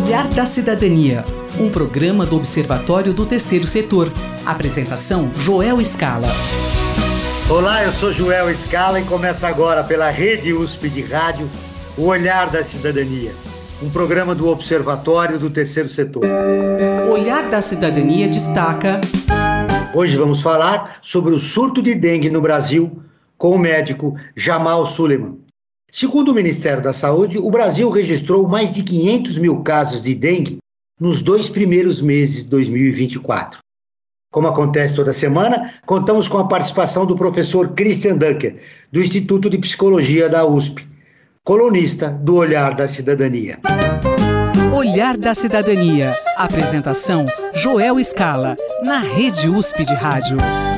Olhar da Cidadania, um programa do Observatório do Terceiro Setor. Apresentação, Joel Scala. Olá, eu sou Joel Scala e começa agora pela Rede USP de Rádio, o Olhar da Cidadania, um programa do Observatório do Terceiro Setor. Olhar da Cidadania destaca... Hoje vamos falar sobre o surto de dengue no Brasil com o médico Jamal Suleiman. Segundo o Ministério da Saúde, o Brasil registrou mais de 500 mil casos de dengue nos 2 primeiros meses de 2024. Como acontece toda semana, contamos com a participação do professor Christian Dunker, do Instituto de Psicologia da USP, colunista do Olhar da Cidadania. Olhar da Cidadania. Apresentação, Joel Scala, na Rede USP de Rádio.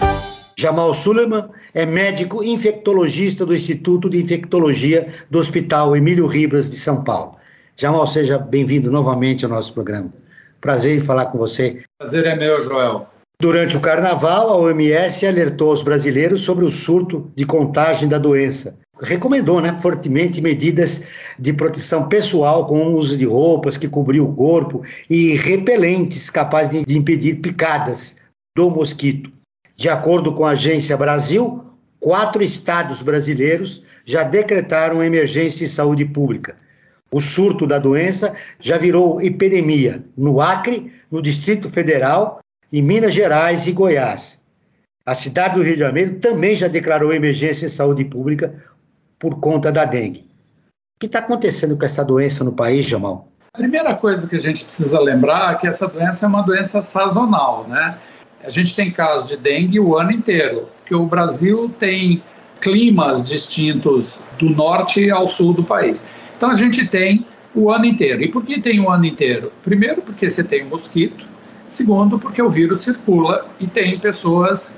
Jamal Suleiman é médico infectologista do Instituto de Infectologia do Hospital Emílio Ribas de São Paulo. Jamal, seja bem-vindo novamente ao nosso programa. Prazer em falar com você. Prazer é meu, Joel. Durante o Carnaval, a OMS alertou os brasileiros sobre o surto de contágio da doença. Recomendou, fortemente medidas de proteção pessoal com o uso de roupas que cobriam o corpo e repelentes capazes de impedir picadas do mosquito. De acordo com a Agência Brasil, 4 estados brasileiros já decretaram emergência em saúde pública. O surto da doença já virou epidemia no Acre, no Distrito Federal, em Minas Gerais e Goiás. A cidade do Rio de Janeiro também já declarou emergência em saúde pública por conta da dengue. O que está acontecendo com essa doença no país, Jamal? A primeira coisa que a gente precisa lembrar é que essa doença é uma doença sazonal, A gente tem casos de dengue o ano inteiro, porque o Brasil tem climas distintos do norte ao sul do país. Então a gente tem o ano inteiro. E por que tem o ano inteiro? Primeiro, porque você tem o mosquito. Segundo, porque o vírus circula e tem pessoas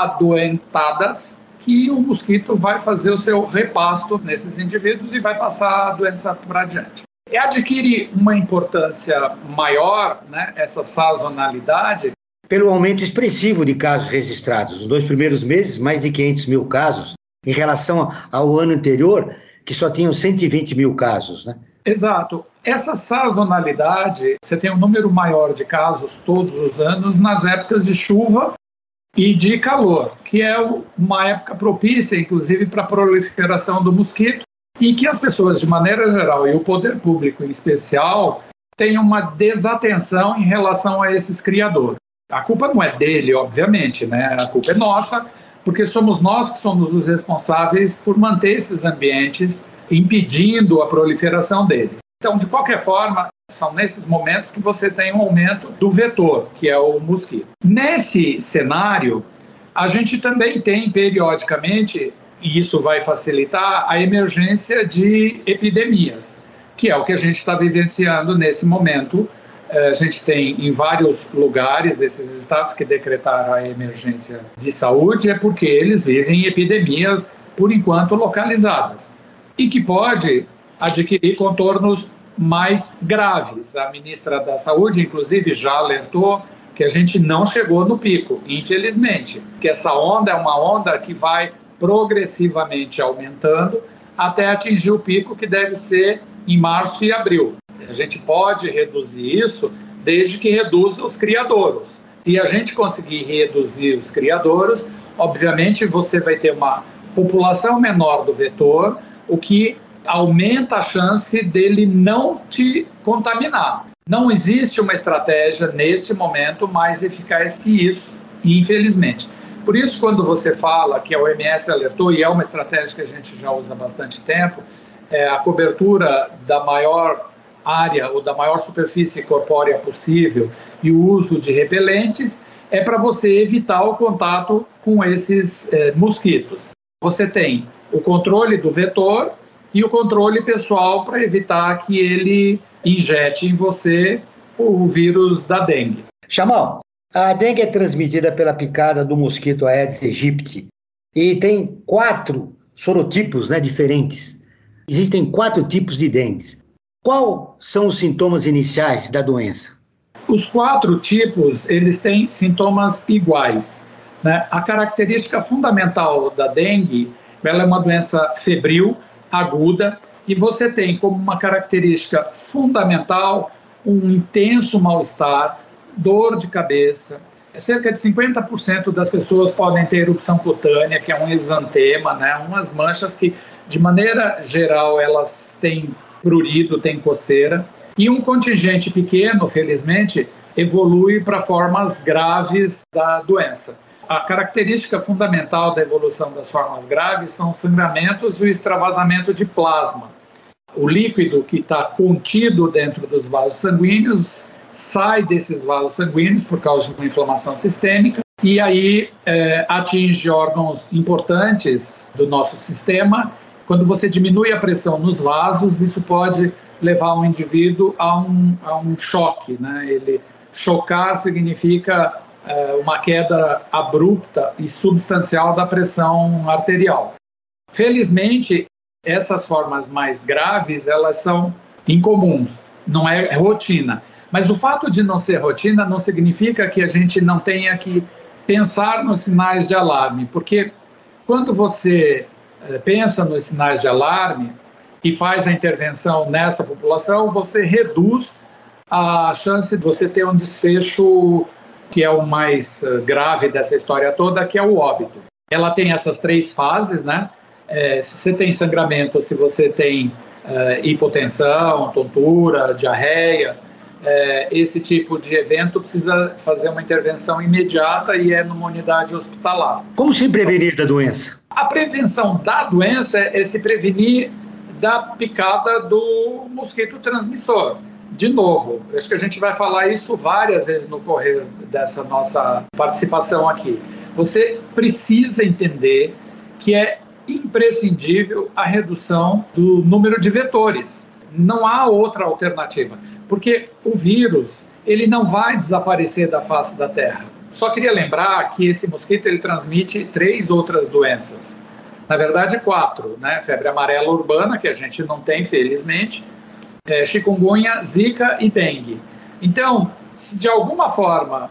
adoentadas que o mosquito vai fazer o seu repasto nesses indivíduos e vai passar a doença para adiante. E adquire uma importância maior, essa sazonalidade, pelo aumento expressivo de casos registrados. Nos 2 primeiros meses, mais de 500 mil casos, em relação ao ano anterior, que só tinham 120 mil casos, Exato. Essa sazonalidade, você tem um número maior de casos todos os anos nas épocas de chuva e de calor, que é uma época propícia, inclusive, para a proliferação do mosquito, e que as pessoas, de maneira geral, e o poder público em especial, têm uma desatenção em relação a esses criadores. A culpa não é dele, obviamente, A culpa é nossa, porque somos nós que somos os responsáveis por manter esses ambientes impedindo a proliferação deles. Então, de qualquer forma, são nesses momentos que você tem um aumento do vetor, que é o mosquito. Nesse cenário, a gente também tem, periodicamente, e isso vai facilitar, a emergência de epidemias, que é o que a gente está vivenciando nesse momento. A gente tem em vários lugares, esses estados que decretaram a emergência de saúde, é porque eles vivem epidemias, por enquanto, localizadas, e que pode adquirir contornos mais graves. A ministra da Saúde, inclusive, já alertou que a gente não chegou no pico, infelizmente, que essa onda é uma onda que vai progressivamente aumentando até atingir o pico que deve ser em março e abril. A gente pode reduzir isso desde que reduza os criadouros. Se a gente conseguir reduzir os criadouros, obviamente você vai ter uma população menor do vetor, o que aumenta a chance dele não te contaminar. Não existe uma estratégia, neste momento, mais eficaz que isso, infelizmente. Por isso, quando você fala que a OMS alertou, e é uma estratégia que a gente já usa há bastante tempo, a cobertura da maior área ou da maior superfície corpórea possível e o uso de repelentes é para você evitar o contato com esses mosquitos. Você tem o controle do vetor e o controle pessoal para evitar que ele injete em você o vírus da dengue. Jamal, a dengue é transmitida pela picada do mosquito Aedes aegypti e tem 4 sorotipos diferentes. Existem 4 tipos de dengue. Quais são os sintomas iniciais da doença? Os 4 tipos, eles têm sintomas iguais. A característica fundamental da dengue, ela é uma doença febril, aguda, e você tem como uma característica fundamental um intenso mal-estar, dor de cabeça. Cerca de 50% das pessoas podem ter erupção cutânea, que é um exantema, né? Umas manchas que, de maneira geral, elas têm prurido, têm coceira. E um contingente pequeno, felizmente, evolui para formas graves da doença. A característica fundamental da evolução das formas graves são os sangramentos e o extravasamento de plasma. O líquido que está contido dentro dos vasos sanguíneos sai desses vasos sanguíneos por causa de uma inflamação sistêmica e aí atinge órgãos importantes do nosso sistema. Quando você diminui a pressão nos vasos, isso pode levar um indivíduo a um choque, né? Ele chocar significa uma queda abrupta e substancial da pressão arterial. Felizmente, essas formas mais graves, elas são incomuns, não é rotina. Mas o fato de não ser rotina não significa que a gente não tenha que pensar nos sinais de alarme, porque quando você pensa nos sinais de alarme e faz a intervenção nessa população, você reduz a chance de você ter um desfecho que é o mais grave dessa história toda, que é o óbito. Ela tem essas 3 fases, né? Se você tem sangramento, se você tem hipotensão, tontura, diarreia, esse tipo de evento precisa fazer uma intervenção imediata e é numa unidade hospitalar. Como se prevenir da doença? A prevenção da doença é se prevenir da picada do mosquito transmissor. De novo, acho que a gente vai falar isso várias vezes no correr dessa nossa participação aqui. Você precisa entender que é imprescindível a redução do número de vetores. Não há outra alternativa, porque o vírus ele não vai desaparecer da face da Terra. Só queria lembrar que esse mosquito ele transmite 3 outras doenças. Na verdade, 4, né? Febre amarela urbana, que a gente não tem, felizmente, chikungunya, zika e dengue. Então, se de alguma forma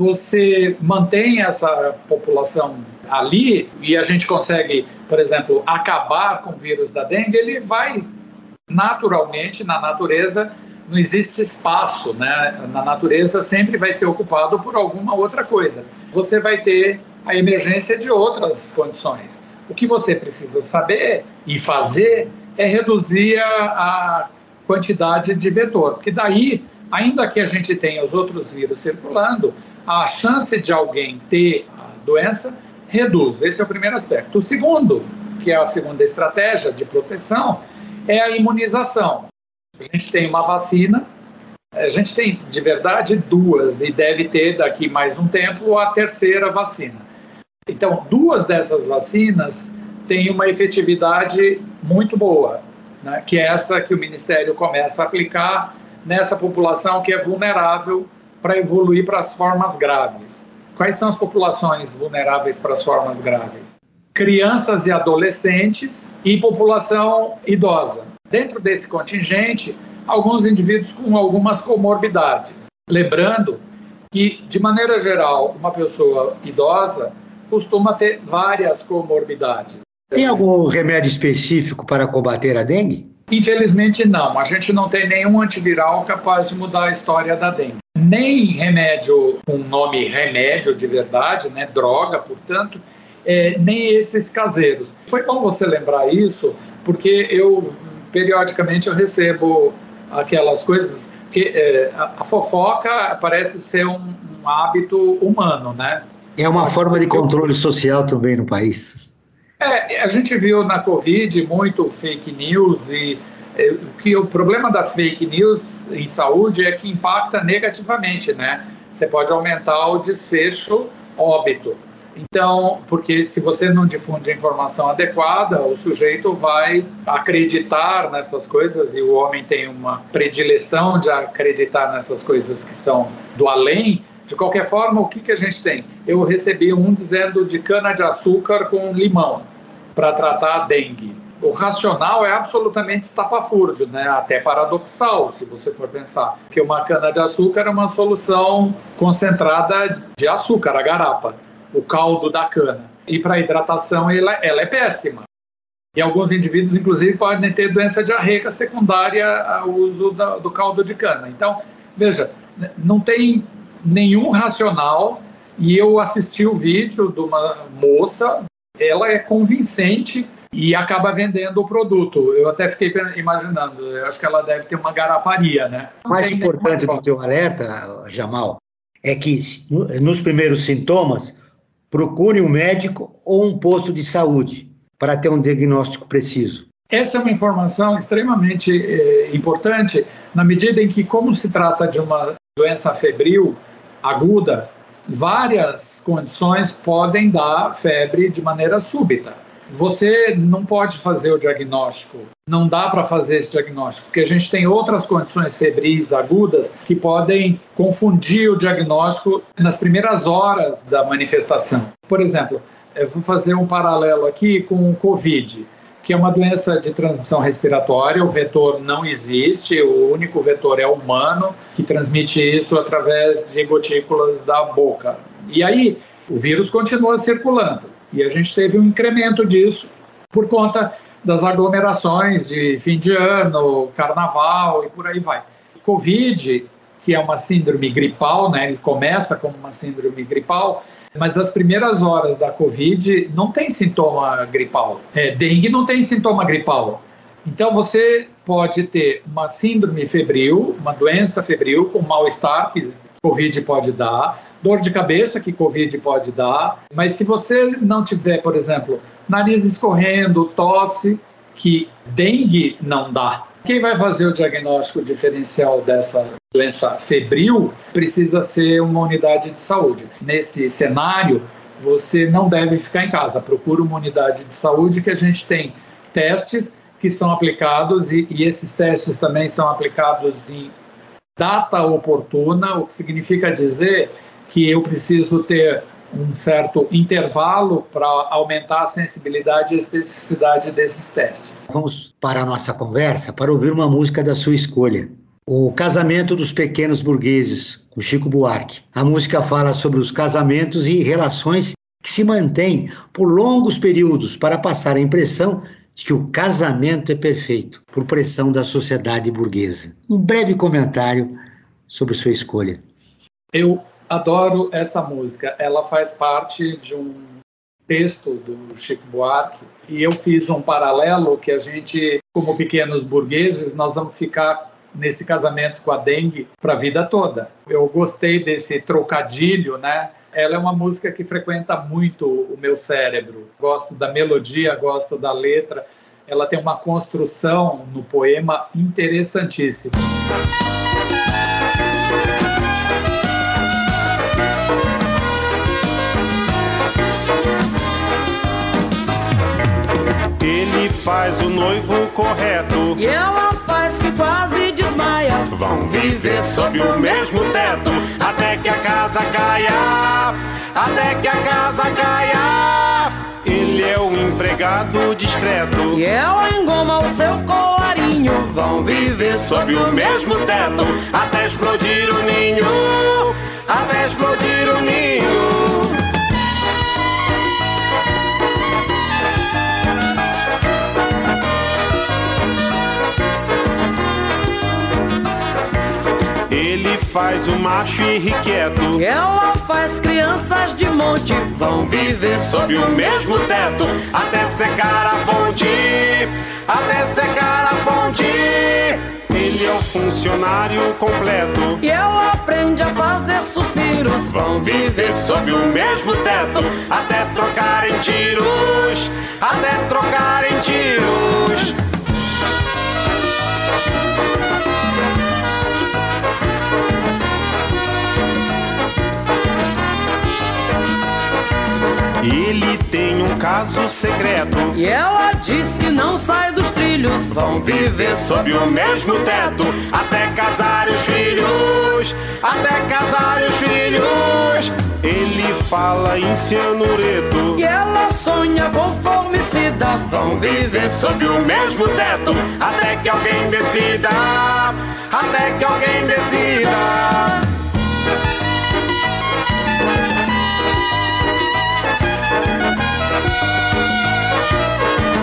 você mantém essa população ali e a gente consegue, por exemplo, acabar com o vírus da dengue, ele vai naturalmente, na natureza, não existe espaço, né? Na natureza sempre vai ser ocupado por alguma outra coisa. Você vai ter a emergência de outras condições. O que você precisa saber e fazer é reduzir a quantidade de vetor, porque daí, ainda que a gente tenha os outros vírus circulando, a chance de alguém ter a doença reduz. Esse é o primeiro aspecto. O segundo, que é a segunda estratégia de proteção, é a imunização. A gente tem uma vacina, a gente tem, de verdade, 2, e deve ter, daqui mais um tempo, a terceira vacina. Então, 2 dessas vacinas têm uma efetividade muito boa, né, que é essa que o Ministério começa a aplicar nessa população que é vulnerável para evoluir para as formas graves. Quais são as populações vulneráveis para as formas graves? Crianças e adolescentes e população idosa. Dentro desse contingente, alguns indivíduos com algumas comorbidades. Lembrando que, de maneira geral, uma pessoa idosa costuma ter várias comorbidades. Tem algum remédio específico para combater a dengue? Infelizmente não, a gente não tem nenhum antiviral capaz de mudar a história da dengue. Nem remédio com nome remédio de verdade, né, droga, portanto, nem esses caseiros. Foi bom você lembrar isso, porque periodicamente eu recebo aquelas coisas que a fofoca parece ser um hábito humano, né? É uma forma de controle social também no país. A gente viu na Covid muito fake news e que o problema da fake news em saúde é que impacta negativamente, né? Você pode aumentar o desfecho óbito. Então, porque se você não difunde a informação adequada, o sujeito vai acreditar nessas coisas, e o homem tem uma predileção de acreditar nessas coisas que são do além. De qualquer forma, o que a gente tem? Eu recebi um dizendo de cana-de-açúcar com limão para tratar a dengue. O racional é absolutamente estapafúrdio, né? Até paradoxal, se você for pensar. Porque uma cana-de-açúcar é uma solução concentrada de açúcar, a garapa, o caldo da cana. E para hidratação ela é péssima. E alguns indivíduos, inclusive, podem ter doença diarreica secundária ao uso do caldo de cana. Então, Veja, não tem nenhum racional, e eu assisti o vídeo de uma moça, ela é convincente e acaba vendendo o produto. Eu até fiquei imaginando, eu acho que ela deve ter uma garaparia, né? O mais importante do teu alerta, Jamal, é que nos primeiros sintomas, procure um médico ou um posto de saúde para ter um diagnóstico preciso. Essa é uma informação extremamente importante, na medida em que, como se trata de uma doença febril aguda, várias condições podem dar febre de maneira súbita. Você não pode fazer o diagnóstico, não dá para fazer esse diagnóstico, porque a gente tem outras condições febris agudas que podem confundir o diagnóstico nas primeiras horas da manifestação. Por exemplo, eu vou fazer um paralelo aqui com o Covid, que é uma doença de transmissão respiratória, o vetor não existe, o único vetor é o humano, que transmite isso através de gotículas da boca. E aí, o vírus continua circulando. E a gente teve um incremento disso por conta das aglomerações de fim de ano, carnaval e por aí vai. Covid, que é uma síndrome gripal, né? Ele começa como uma síndrome gripal, mas as primeiras horas da Covid não tem sintoma gripal. Dengue não tem sintoma gripal. Então você pode ter uma síndrome febril, uma doença febril com mal-estar que Covid pode dar, dor de cabeça que Covid pode dar, mas se você não tiver, por exemplo, nariz escorrendo, tosse, que dengue não dá. Quem vai fazer o diagnóstico diferencial dessa doença febril precisa ser uma unidade de saúde. Nesse cenário, você não deve ficar em casa. Procura uma unidade de saúde que a gente tem testes que são aplicados e esses testes também são aplicados em data oportuna, o que significa dizer que eu preciso ter um certo intervalo para aumentar a sensibilidade e a especificidade desses testes. Vamos parar a nossa conversa para ouvir uma música da sua escolha. O Casamento dos Pequenos Burgueses, com Chico Buarque. A música fala sobre os casamentos e relações que se mantêm por longos períodos para passar a impressão de que o casamento é perfeito, por pressão da sociedade burguesa. Um breve comentário sobre sua escolha. Eu adoro essa música. Ela faz parte de um texto do Chico Buarque e eu fiz um paralelo que a gente, como pequenos burgueses, nós vamos ficar nesse casamento com a dengue para a vida toda. Eu gostei desse trocadilho, né? Ela é uma música que frequenta muito o meu cérebro. Gosto da melodia, gosto da letra. Ela tem uma construção no poema interessantíssima. Ele faz o noivo correto e ela faz que quase desmaia. Vão viver sob o mesmo teto até que a casa caia, até que a casa caia. Ele é um empregado discreto e ela engoma o seu colarinho. Vão viver sob o mesmo teto até explodir o ninho, até explodir o ninho. Ele faz o macho irrequieto e ela faz crianças de monte. Vão viver sob o mesmo teto até secar a fonte, até secar a fonte. Ele é o funcionário completo e ela aprende a fazer suspiros. Vão viver sob o mesmo teto até trocar em tiros, até trocar em tiros. Ele tem um caso secreto e ela diz que não sai dos trilhos. Vão viver sob o mesmo teto até casar os filhos, até casar os filhos. Ele fala em cianureto e ela sonha com formicida. Vão viver sob o mesmo teto até que alguém decida, até que alguém decida.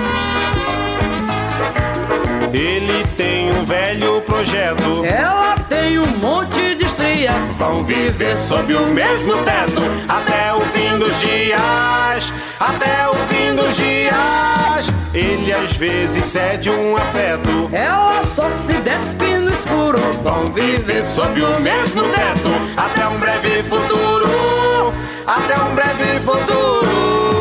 Ele tem um velho projeto ela tem um monte de estrias. Vão viver sob o mesmo teto até o fim dos dias, até o fim dos dias. Ele às vezes cede um afeto, ela só se despe no escuro. vão viver sob o mesmo teto até um breve futuro, até um breve futuro.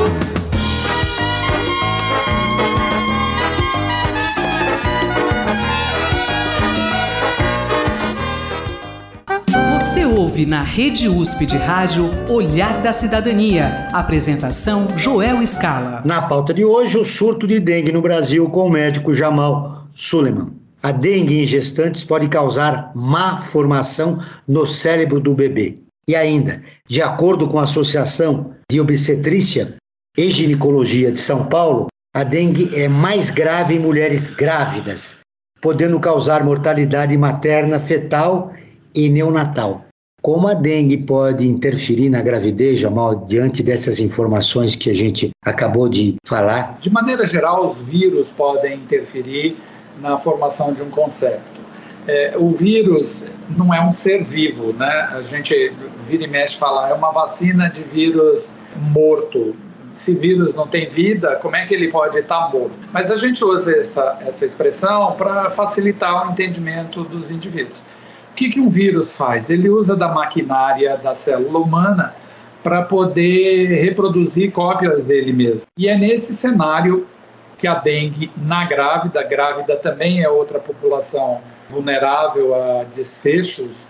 Você ouve na Rede USP de Rádio Olhar da Cidadania. Apresentação Joel Scala. Na pauta de hoje, o surto de dengue no Brasil com o médico Jamal Suleiman. A dengue em gestantes pode causar má formação no cérebro do bebê. E ainda, de acordo com a Associação de Obstetrícia e Ginecologia de São Paulo, a dengue é mais grave em mulheres grávidas, podendo causar mortalidade materna, fetal e neonatal. Como a dengue pode interferir na gravidez, Jamal, diante dessas informações que a gente acabou de falar? De maneira geral, os vírus podem interferir na formação de um concepto. O vírus não é um ser vivo, né? A gente vira e mexe falar, é uma vacina de vírus morto. Se vírus não tem vida, como é que ele pode estar morto? Mas a gente usa essa expressão para facilitar o entendimento dos indivíduos. O que um vírus faz? Ele usa da maquinária da célula humana para poder reproduzir cópias dele mesmo. E é nesse cenário que a dengue na grávida também é outra população vulnerável a desfechos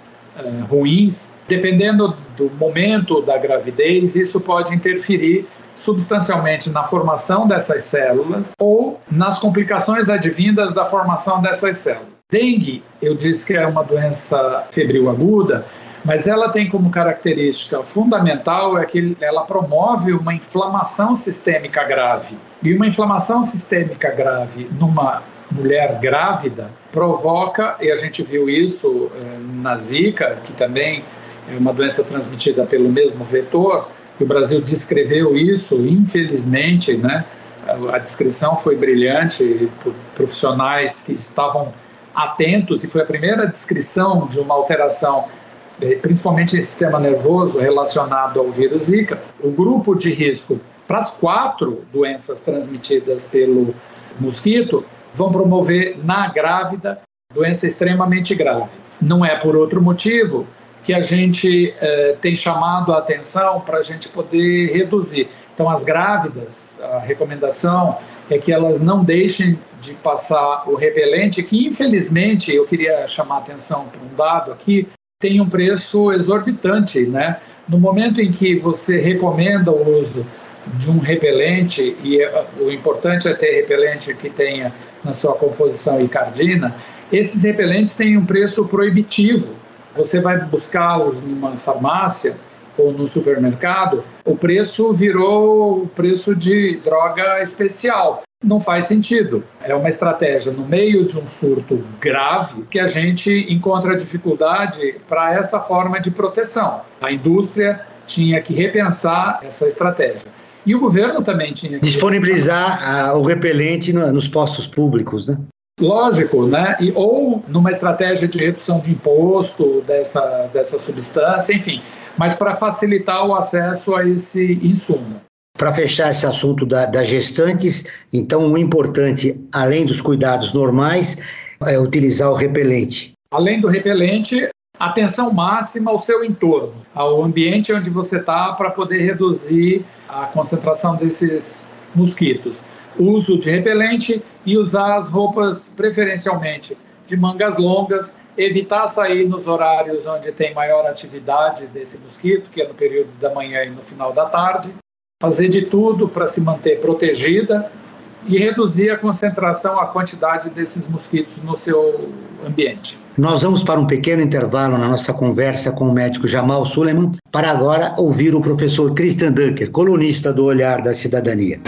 ruins. Dependendo do momento da gravidez, isso pode interferir substancialmente na formação dessas células ou nas complicações advindas da formação dessas células. Dengue, eu disse que é uma doença febril aguda, mas ela tem como característica fundamental é que ela promove uma inflamação sistêmica grave. E uma inflamação sistêmica grave numa mulher grávida provoca, e a gente viu isso na Zika, que também é uma doença transmitida pelo mesmo vetor, que o Brasil descreveu isso, infelizmente, né? A descrição foi brilhante por profissionais que estavam atentos, e foi a primeira descrição de uma alteração, principalmente em sistema nervoso, relacionado ao vírus Zika. O grupo de risco para as 4 doenças transmitidas pelo mosquito vão promover na grávida doença extremamente grave. Não é por outro motivo que a gente tem chamado a atenção para a gente poder reduzir. Então, as grávidas, a recomendação é que elas não deixem de passar o repelente, que infelizmente, eu queria chamar a atenção para um dado aqui, tem um preço exorbitante, né? No momento em que você recomenda o uso de um repelente, e o importante é ter repelente que tenha na sua composição icardina, esses repelentes têm um preço proibitivo. Você vai buscá-los numa farmácia ou no supermercado, o preço virou o preço de droga especial. Não faz sentido. É uma estratégia no meio de um surto grave que a gente encontra dificuldade para essa forma de proteção. A indústria tinha que repensar essa estratégia. E o governo também tinha que disponibilizar o repelente nos postos públicos, né? Lógico, né? Ou numa estratégia de redução de imposto dessa substância, enfim, mas para facilitar o acesso a esse insumo. Para fechar esse assunto das gestantes, então o importante, além dos cuidados normais, é utilizar o repelente. Além do repelente, atenção máxima ao seu entorno, ao ambiente onde você está, para poder reduzir a concentração desses mosquitos. Uso de repelente e usar as roupas preferencialmente de mangas longas, evitar sair nos horários onde tem maior atividade desse mosquito, que é no período da manhã e no final da tarde, fazer de tudo para se manter protegida e reduzir a concentração, a quantidade desses mosquitos no seu ambiente. Nós vamos para um pequeno intervalo na nossa conversa com o médico Jamal Suleiman, para agora ouvir o professor Christian Dunker, colunista do Olhar da Cidadania.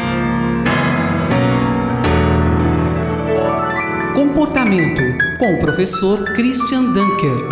Comportamento, com o professor Christian Dunker.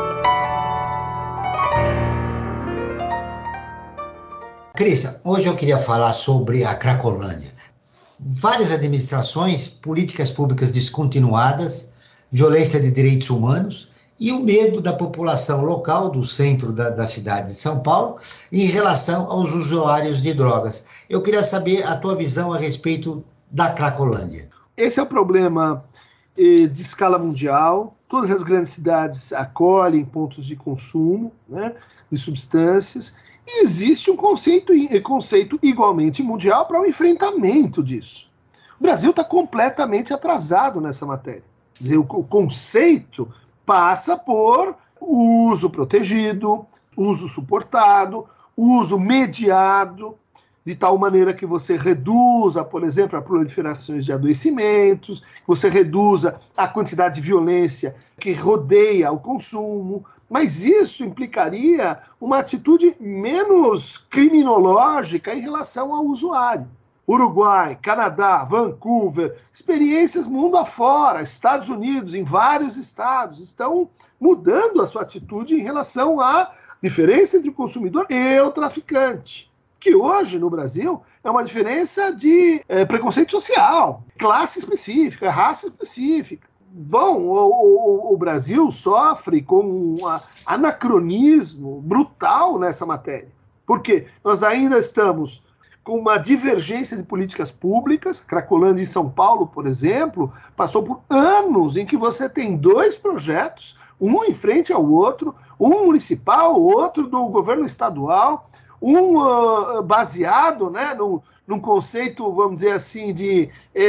Christian, hoje eu queria falar sobre a Cracolândia. Várias administrações, políticas públicas descontinuadas, violência de direitos humanos e o medo da população local do centro da cidade de São Paulo em relação aos usuários de drogas. Eu queria saber a tua visão a respeito da Cracolândia. Esse é o problema de escala mundial. Todas as grandes cidades acolhem pontos de consumo, né, de substâncias, e existe um conceito igualmente mundial para o enfrentamento disso. O Brasil está completamente atrasado nessa matéria. Quer dizer, o conceito passa por uso protegido, uso suportado, uso mediado, de tal maneira que você reduza, por exemplo, a proliferação de adoecimentos, que você reduza a quantidade de violência que rodeia o consumo, mas isso implicaria uma atitude menos criminológica em relação ao usuário. Uruguai, Canadá, Vancouver, experiências mundo afora, Estados Unidos, em vários estados, estão mudando a sua atitude em relação à diferença entre o consumidor e o traficante, que hoje no Brasil é uma diferença de preconceito social, classe específica, raça específica. Bom, o Brasil sofre com um anacronismo brutal nessa matéria, porque nós ainda estamos com uma divergência de políticas públicas. Cracolândia em São Paulo, por exemplo, passou por anos em que você tem dois projetos, um em frente ao outro, um municipal, outro do governo estadual, um baseado, né, num conceito, vamos dizer assim, de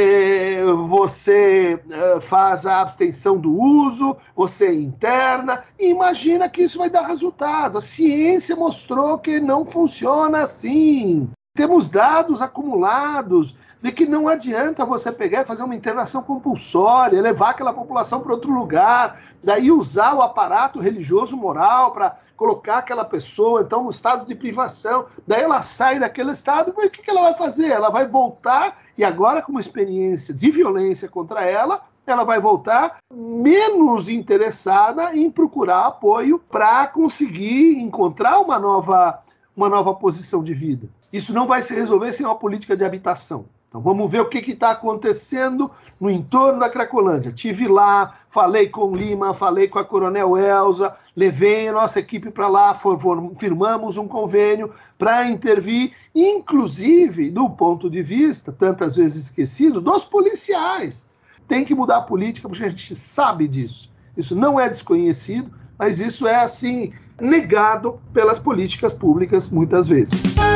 você faz a abstenção do uso, você interna, e imagina que isso vai dar resultado. A ciência mostrou que não funciona assim. Temos dados acumulados de que não adianta você pegar e fazer uma internação compulsória, levar aquela população para outro lugar, daí usar o aparato religioso moral para colocar aquela pessoa, então, no estado de privação. Daí ela sai daquele estado, mas o que ela vai fazer? Ela vai voltar, e agora com uma experiência de violência contra ela vai voltar menos interessada em procurar apoio para conseguir encontrar uma nova posição de vida. Isso não vai se resolver sem uma política de habitação. Então vamos ver o que está acontecendo no entorno da Cracolândia. Estive lá, falei com o Lima, falei com a Coronel Elza, levei a nossa equipe para lá, firmamos um convênio para intervir, inclusive do ponto de vista, tantas vezes esquecido, dos policiais. Tem que mudar a política, porque a gente sabe disso. Isso não é desconhecido, mas isso é, assim, negado pelas políticas públicas muitas vezes.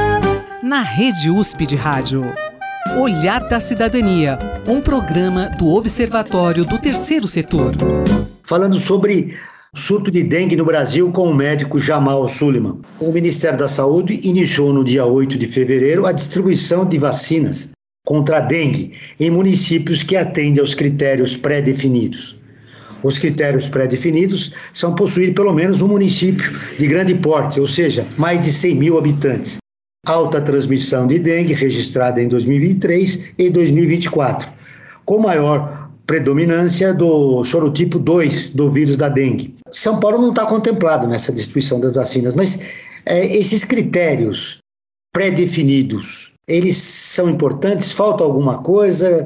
Na Rede USP de Rádio, Olhar da Cidadania, um programa do Observatório do Terceiro Setor. Falando sobre o surto de dengue no Brasil com o médico Jamal Suleiman. O Ministério da Saúde iniciou no dia 8 de fevereiro a distribuição de vacinas contra a dengue em municípios que atendem aos critérios pré-definidos. Os critérios pré-definidos são possuir pelo menos um município de grande porte, ou seja, mais de 100 mil habitantes. Alta transmissão de dengue registrada em 2023 e 2024, com maior predominância do sorotipo 2 do vírus da dengue. São Paulo não está contemplado nessa distribuição das vacinas, mas esses critérios pré-definidos, eles são importantes? Falta alguma coisa?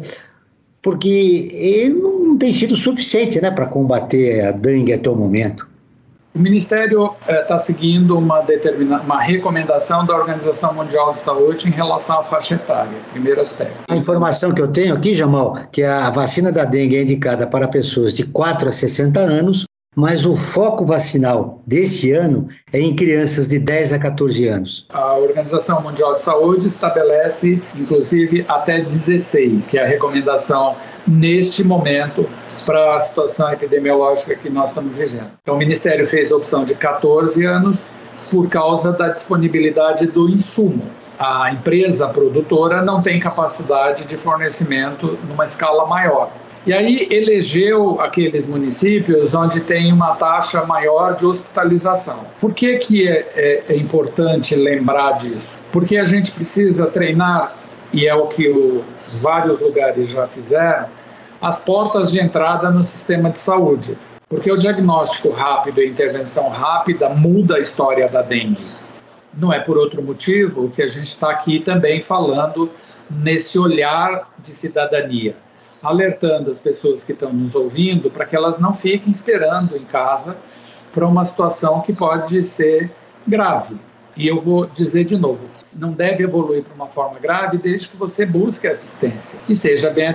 Porque ele não tem sido suficiente, né, para combater a dengue até o momento. O Ministério está seguindo uma recomendação da Organização Mundial de Saúde em relação à faixa etária, primeiro aspecto. A informação que eu tenho aqui, Jamal, que a vacina da dengue é indicada para pessoas de 4 a 60 anos, mas o foco vacinal desse ano é em crianças de 10 a 14 anos. A Organização Mundial de Saúde estabelece, inclusive, até 16, que é a recomendação neste momento para a situação epidemiológica que nós estamos vivendo. Então, o Ministério fez a opção de 14 anos por causa da disponibilidade do insumo. A empresa produtora não tem capacidade de fornecimento numa escala maior. E aí elegeu aqueles municípios onde tem uma taxa maior de hospitalização. Por que é importante lembrar disso? Porque a gente precisa treinar, e é o que vários lugares já fizeram, as portas de entrada no sistema de saúde. Porque o diagnóstico rápido e a intervenção rápida muda a história da dengue. Não é por outro motivo que a gente está aqui também falando nesse olhar de cidadania. alertando as pessoas que estão nos ouvindo para que elas não fiquem esperando em casa para uma situação que pode ser grave. E eu vou dizer de novo, não deve evoluir para uma forma grave desde que você busque assistência e seja bem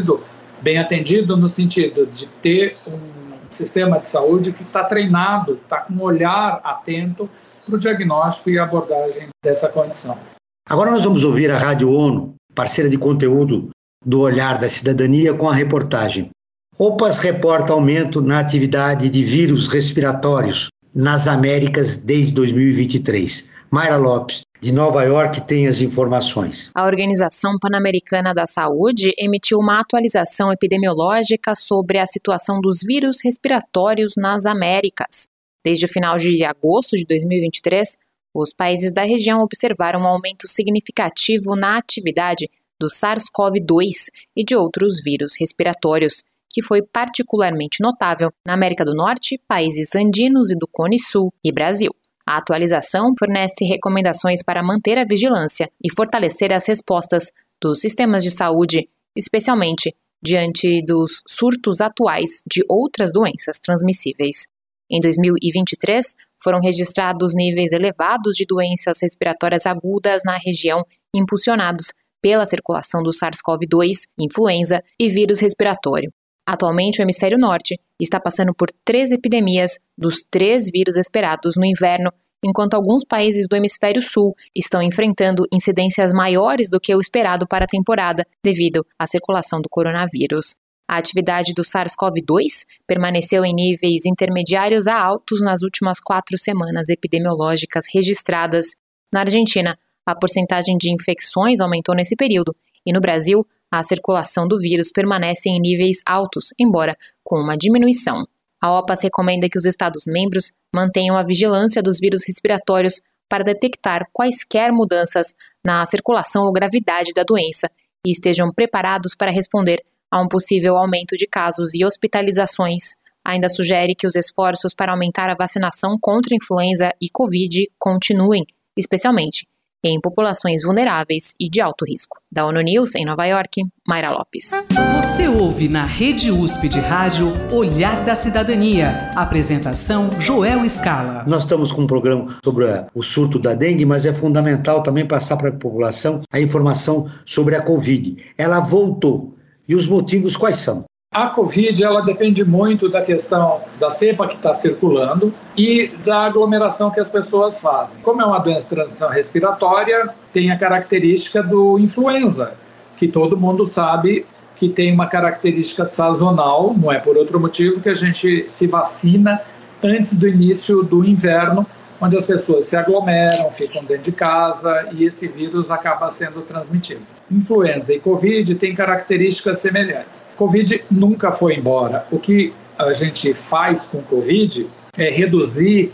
atendido no sentido de ter um sistema de saúde que está treinado, está com um olhar atento para o diagnóstico e abordagem dessa condição. Agora nós vamos ouvir a Rádio ONU, parceira de conteúdo do Olhar da Cidadania, com a reportagem. OPAS reporta aumento na atividade de vírus respiratórios nas Américas desde 2023. Mayra Lopes, de Nova York, tem as informações. A Organização Pan-Americana da Saúde emitiu uma atualização epidemiológica sobre a situação dos vírus respiratórios nas Américas. Desde o final de agosto de 2023, os países da região observaram um aumento significativo na atividade do SARS-CoV-2 e de outros vírus respiratórios, que foi particularmente notável na América do Norte, países andinos e do Cone Sul e Brasil. A atualização fornece recomendações para manter a vigilância e fortalecer as respostas dos sistemas de saúde, especialmente diante dos surtos atuais de outras doenças transmissíveis. Em 2023, foram registrados níveis elevados de doenças respiratórias agudas na região, impulsionados pela circulação do SARS-CoV-2, influenza e vírus respiratório. Atualmente, o hemisfério norte está passando por 3 epidemias dos 3 vírus esperados no inverno, enquanto alguns países do hemisfério sul estão enfrentando incidências maiores do que o esperado para a temporada devido à circulação do coronavírus. A atividade do SARS-CoV-2 permaneceu em níveis intermediários a altos nas últimas 4 semanas epidemiológicas registradas. Na Argentina, a porcentagem de infecções aumentou nesse período e no Brasil, a circulação do vírus permanece em níveis altos, embora com uma diminuição. A OPAS recomenda que os Estados-membros mantenham a vigilância dos vírus respiratórios para detectar quaisquer mudanças na circulação ou gravidade da doença e estejam preparados para responder a um possível aumento de casos e hospitalizações. Ainda sugere que os esforços para aumentar a vacinação contra influenza e Covid continuem, especialmente em populações vulneráveis e de alto risco. Da ONU News, em Nova York, Mayra Lopes. Você ouve na Rede USP de Rádio Olhar da Cidadania. Apresentação Joel Scala. Nós estamos com um programa sobre o surto da dengue, mas é fundamental também passar para a população a informação sobre a Covid. Ela voltou. E os motivos quais são? A Covid ela depende muito da questão da cepa que está circulando e da aglomeração que as pessoas fazem. Como é uma doença de transmissão respiratória, tem a característica do influenza, que todo mundo sabe que tem uma característica sazonal, não é por outro motivo que a gente se vacina antes do início do inverno, onde as pessoas se aglomeram, ficam dentro de casa e esse vírus acaba sendo transmitido. Influenza e Covid têm características semelhantes. Covid nunca foi embora. O que a gente faz com Covid é reduzir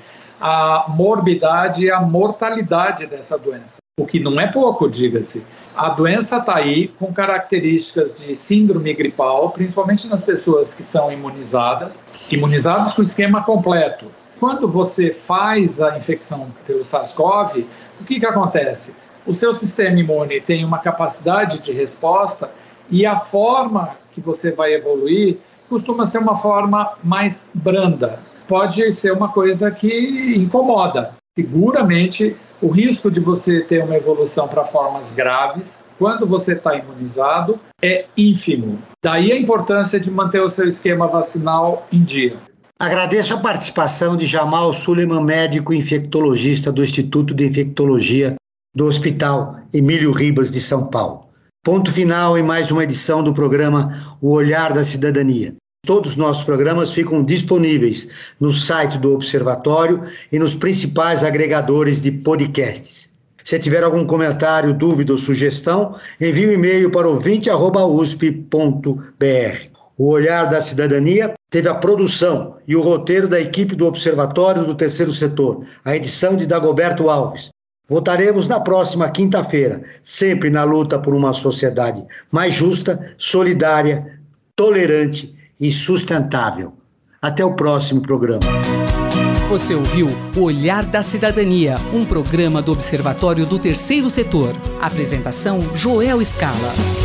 a morbidade e a mortalidade dessa doença, o que não é pouco, diga-se. A doença está aí com características de síndrome gripal, principalmente nas pessoas que são imunizadas com esquema completo. Quando você faz a infecção pelo SARS-CoV, o que acontece? O seu sistema imune tem uma capacidade de resposta e a forma que você vai evoluir costuma ser uma forma mais branda. Pode ser uma coisa que incomoda. Seguramente, o risco de você ter uma evolução para formas graves, quando você está imunizado, é ínfimo. Daí a importância de manter o seu esquema vacinal em dia. Agradeço a participação de Jamal Suleiman, médico infectologista do Instituto de Infectologia do Hospital Emílio Ribas de São Paulo. Ponto final em mais uma edição do programa O Olhar da Cidadania. Todos os nossos programas ficam disponíveis no site do Observatório e nos principais agregadores de podcasts. Se tiver algum comentário, dúvida ou sugestão, envie um e-mail para ouvinte@usp.br. O Olhar da Cidadania teve a produção e o roteiro da equipe do Observatório do Terceiro Setor, a edição de Dagoberto Alves. Voltaremos na próxima quinta-feira, sempre na luta por uma sociedade mais justa, solidária, tolerante e sustentável. Até o próximo programa. Você ouviu O Olhar da Cidadania, um programa do Observatório do Terceiro Setor. Apresentação Joel Scala.